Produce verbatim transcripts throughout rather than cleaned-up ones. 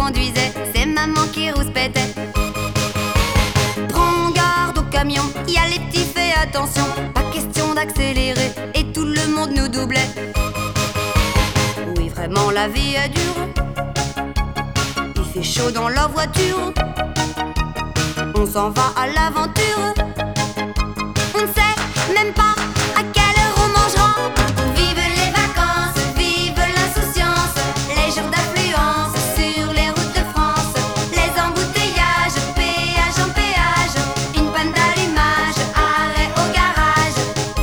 conduisait, c'est maman qui rouspétait. Prends garde au camion, y a les petits, fais attention. Pas question d'accélérer et tout le monde nous doublait. Oui, vraiment la vie est dure. Il fait chaud dans la voiture. On s'en va à l'aventure. On ne sait même pas à quelle heure on mangera. Vive les vacances, vive l'insouciance, les jours d'affluence sur les routes de France, les embouteillages, péage en péage, une panne d'allumage, arrêt au garage.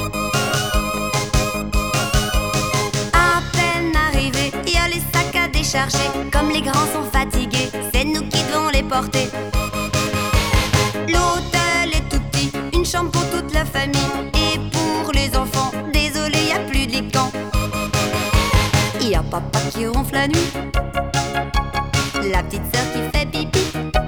À peine arrivés, il y a les sacs à décharger. Comme les grands sont fatigués, c'est nous qui devons les porter. L'hôtel est tout petit, une chambre pour toute la famille. Et pour les enfants, désolé, y a plus de lit de camp. Y a papa qui ronfle la nuit, la petite sœur qui fait pipi.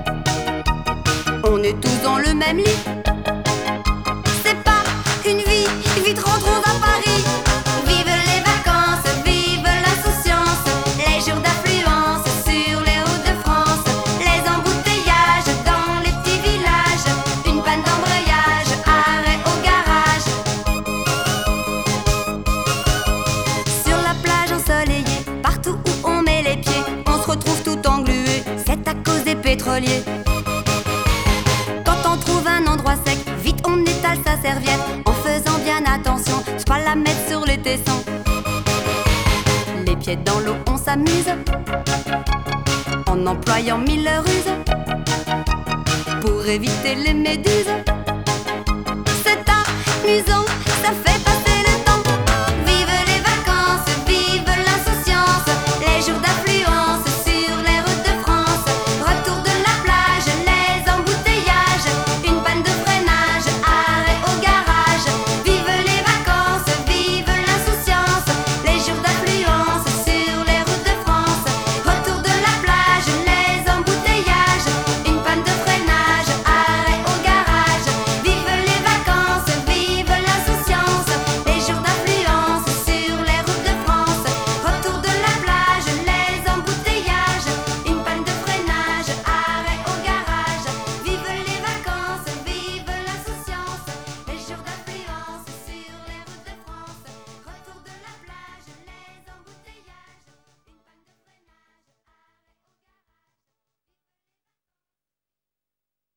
On est tous dans le même lit. C'est pas une vie, vite rentrons à Paris. Vive les vacances, vive l'insouciance, les jours d'affluence sur les routes de France, les embouteillages dans les petits villages, une panne d'embrayage, arrêt au garage. Sur la plage ensoleillée, partout où on met les pieds, on se retrouve tout englué, c'est à cause des pétroliers. Quand on trouve un endroit sec, vite on étale sa serviette, en faisant bien attention, je pas la mettre sur les tessons. Les pieds dans l'eau, on s'amuse, en employant mille ruses, pour éviter les méduses. C'est amusant, ça fait